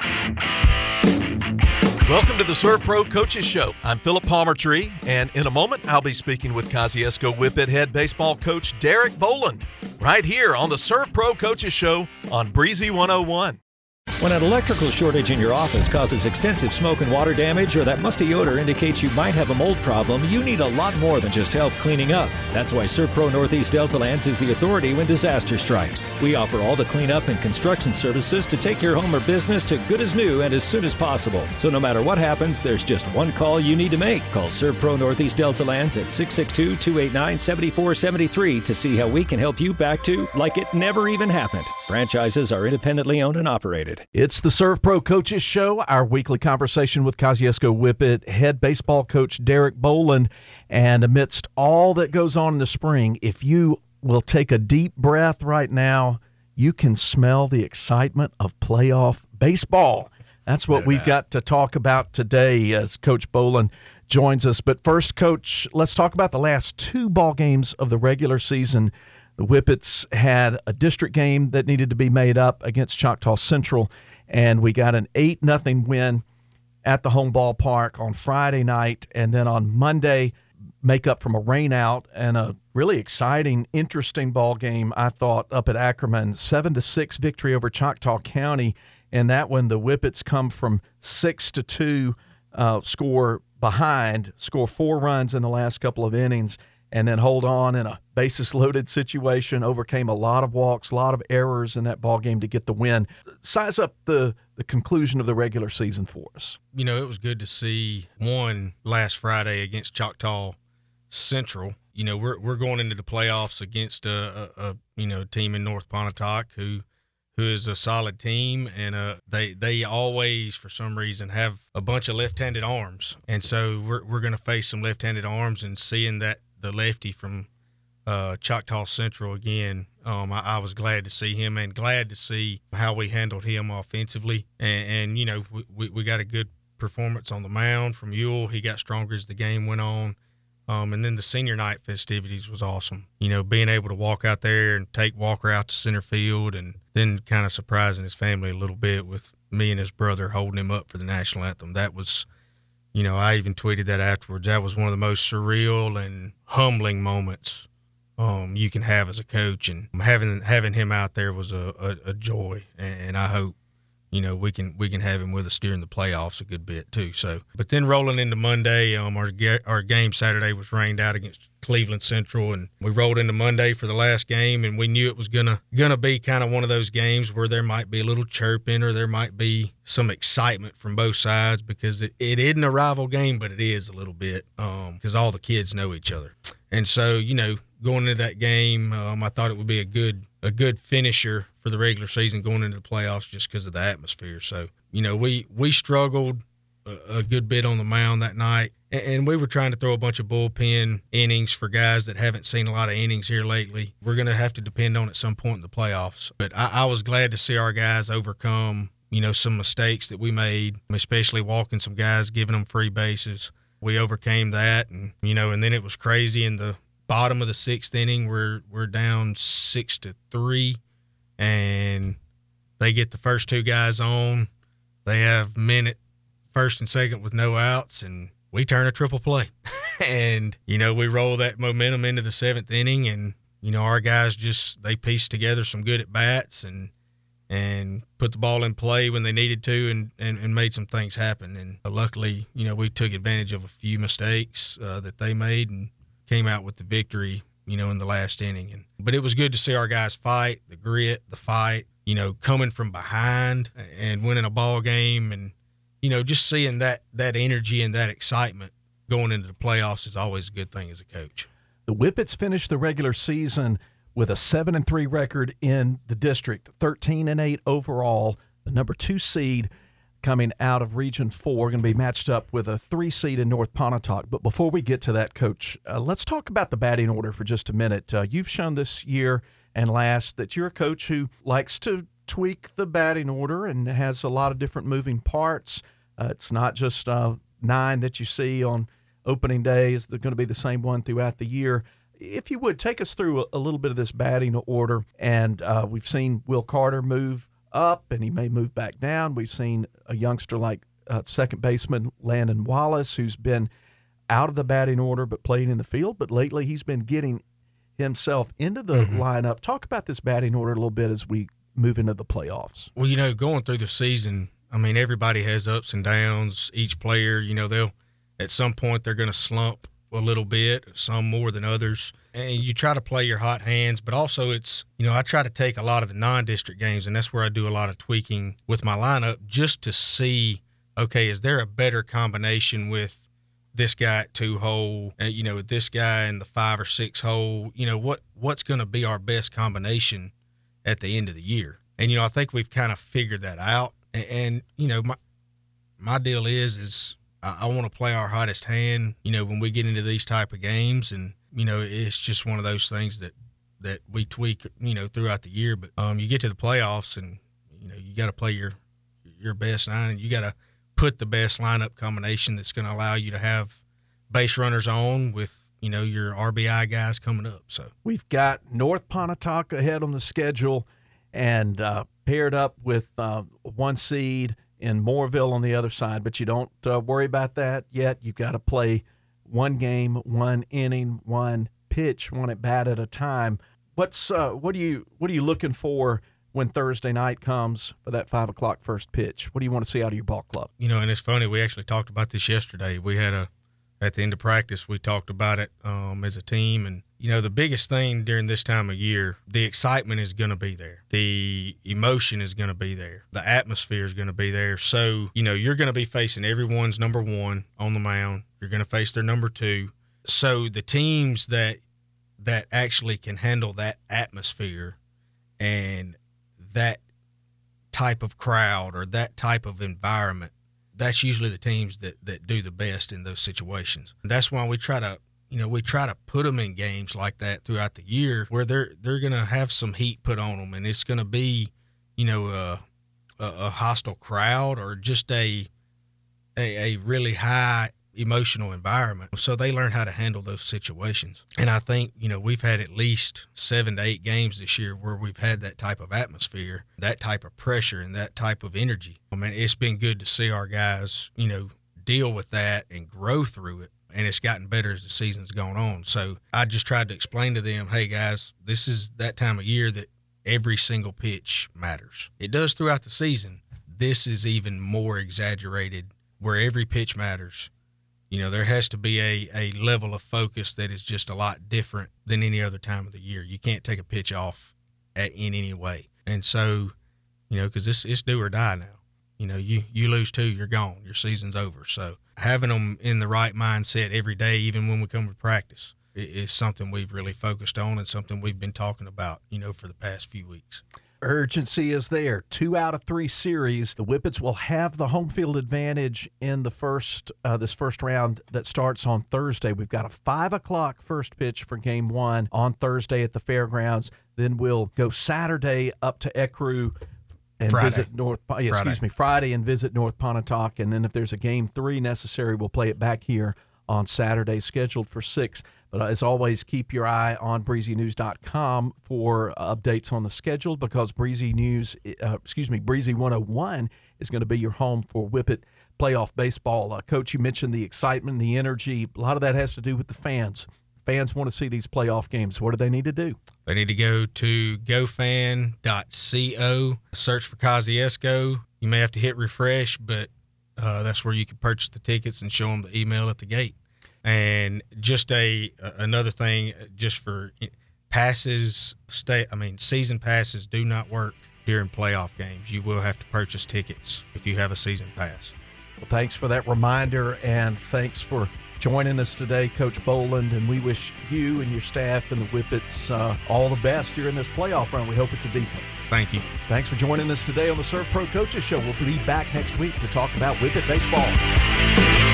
Welcome to the Serve Pro Coaches Show. I'm Philip Palmertree, and in a moment, I'll be speaking with Kosciusko Whippet head baseball coach Derek Boland right here on the Serve Pro Coaches Show on Breezy 101. When an electrical shortage in your office causes extensive smoke and water damage, or that musty odor indicates you might have a mold problem, you need a lot more than just help cleaning up. That's why ServPro Northeast Delta Lands is the authority when disaster strikes. We offer all the cleanup and construction services to take your home or business to good as new and as soon as possible. So no matter what happens, there's just one call you need to make. Call ServPro Northeast Delta Lands at 662-289-7473 to see how we can help you back to like it never even happened. Franchises are independently owned and operated. It's the Serve Pro Coaches Show, our weekly conversation with Kosciusko Whippet head baseball coach Derek Boland. And amidst all that goes on in the spring, if you will take a deep breath right now, you can smell the excitement of playoff baseball. That's what we've got to talk about today as Coach Boland joins us. But first, Coach, let's talk about the last two ball games of the regular season. The Whippets had a district game that needed to be made up against Choctaw Central, and we got an 8-0 win at the home ballpark on Friday night, and then on Monday, make up from a rainout and a really exciting, interesting ball game, I thought, up at Ackerman, 7-6 victory over Choctaw County, and that one the Whippets come from 6-2 score behind, score 4 runs in the last couple of innings, and then hold on in a bases-loaded situation, overcame a lot of walks, a lot of errors in that ball game to get the win. Size up the conclusion of the regular season for us. You know, it was good to see one last Friday against Choctaw Central. You know, we're going into the playoffs against a team in North Pontotoc who is a solid team, and they always, for some reason, have a bunch of left-handed arms. And so we're going to face some left-handed arms, and seeing that the lefty from Choctaw Central again, I was glad to see him and glad to see how we handled him offensively. And you know, we got a good performance on the mound from Ewell. He got stronger as the game went on. And then the senior night festivities was awesome. You know, being able to walk out there and take Walker out to center field, and then kind of surprising his family a little bit with me and his brother holding him up for the national anthem. That was, you know, I even tweeted that afterwards. That was one of the most surreal and humbling moments you can have as a coach, and having him out there was a joy. And I hope, you know, we can have him with us during the playoffs a good bit too. So, but then rolling into Monday, our game Saturday was rained out against Cleveland Central, and we rolled into Monday for the last game, and we knew it was gonna be kind of one of those games where there might be a little chirping or there might be some excitement from both sides, because it isn't a rival game, but it is a little bit, because all the kids know each other. And so, you know, going into that game, I thought it would be a good finisher for the regular season going into the playoffs just because of the atmosphere. So, you know, we struggled a good bit on the mound that night, and we were trying to throw a bunch of bullpen innings for guys that haven't seen a lot of innings here lately. We're going to have to depend on at some point in the playoffs. But I was glad to see our guys overcome, you know, some mistakes that we made, especially walking some guys, giving them free bases. We overcame that, and, you know, and then it was crazy in the bottom of the 6th inning. We're down 6-3, and they get the first 2 guys on. They have minute first and second with no outs, and we turn a triple play. And, you know, we roll that momentum into the 7th inning, and, you know, our guys they pieced together some good at-bats and put the ball in play when they needed to and made some things happen. And luckily, you know, we took advantage of a few mistakes that they made and came out with the victory, you know, in the last inning. But it was good to see our guys fight, the grit, the fight, you know, coming from behind and winning a ball game, and, you know, just seeing that energy and that excitement going into the playoffs is always a good thing as a coach. The Whippets finished the regular season with a 7-3 record in the district, 13-8 overall, the number 2 seed coming out of Region 4, going to be matched up with a 3 seed in North Pontotoc. But before we get to that, Coach, let's talk about the batting order for just a minute. You've shown this year and last that you're a coach who likes to tweak the batting order and has a lot of different moving parts. It's not just 9 that you see on opening days. They're going to be the same one throughout the year. If you would, take us through a little bit of this batting order. And we've seen Will Carter move up, and he may move back down. We've seen a youngster like second baseman Landon Wallace, who's been out of the batting order but playing in the field, but lately he's been getting himself into the lineup. Talk about this batting order a little bit as we move into the playoffs. Well, going through the season, I mean, everybody has ups and downs. Each player, they'll at some point they're going to slump a little bit, some more than others. And you try to play your hot hands, but also it's, I try to take a lot of the non-district games, and that's where I do a lot of tweaking with my lineup just to see, okay, is there a better combination with this guy at 2-hole, with this guy in the 5 or 6 hole, what's going to be our best combination at the end of the year. And, I think we've kind of figured that out. And my deal is I want to play our hottest hand, when we get into these type of games. And, it's just one of those things that we tweak, throughout the year. But you get to the playoffs and, you got to play your best 9, and you got to put the best lineup combination that's going to allow you to have base runners on with, your RBI guys coming up. So we've got North Pontotoc ahead on the schedule and paired up with 1 seed in Mooreville on the other side, but you don't worry about that yet. You've got to play 1 game, 1 inning, 1 pitch, 1 at bat at a time. What are you looking for when Thursday night comes for that 5 o'clock first pitch? What do you want to see out of your ball club? And it's funny, we actually talked about this yesterday. We had at the end of practice, we talked about it as a team. And, the biggest thing during this time of year, the excitement is going to be there. The emotion is going to be there. The atmosphere is going to be there. So, you're going to be facing everyone's number 1 on the mound. You're going to face their number 2. So the teams that actually can handle that atmosphere and that type of crowd or that type of environment, that's usually the teams that do the best in those situations. And that's why we try to put them in games like that throughout the year where they're going to have some heat put on them, and it's going to be, a hostile crowd or just a really high emotional environment. So they learn how to handle those situations. And I think, we've had at least 7 to 8 games this year where we've had that type of atmosphere, that type of pressure, and that type of energy. I mean, it's been good to see our guys, deal with that and grow through it. And it's gotten better as the season's gone on. So I just tried to explain to them, hey, guys, this is that time of year that every single pitch matters. It does throughout the season. This is even more exaggerated where every pitch matters. There has to be a level of focus that is just a lot different than any other time of the year. You can't take a pitch off in any way. And so, because it's do or die now. You lose 2, you're gone. Your season's over. So having them in the right mindset every day, even when we come to practice, is something we've really focused on and something we've been talking about, for the past few weeks. Urgency is there. 2 out of 3 series. The Whippets will have the home field advantage in the this first round that starts on Thursday. We've got a 5 o'clock first pitch for Game 1 on Thursday at the fairgrounds. Then we'll go Saturday up to Ecru and visit Friday and visit North Pontotoc. And then if there's a Game 3 necessary, we'll play it back here on Saturday, scheduled for 6. But as always, keep your eye on breezynews.com for updates on the schedule, because Breezy 101 is going to be your home for Whippet playoff baseball. Coach, you mentioned the excitement, the energy. A lot of that has to do with the fans. Fans want to see these playoff games. What do they need to do? They need to go to gofan.co, search for Kosciusko. You may have to hit refresh, but that's where you can purchase the tickets and show them the email at the gate. And just another thing, just for passes, season passes do not work during playoff games. You will have to purchase tickets if you have a season pass. Well, thanks for that reminder, and thanks for joining us today, Coach Boland, and we wish you and your staff and the Whippets all the best during this playoff run. We hope it's a deep one. Thank you. Thanks for joining us today on the Serve Pro Coaches Show. We'll be back next week to talk about Whippet baseball.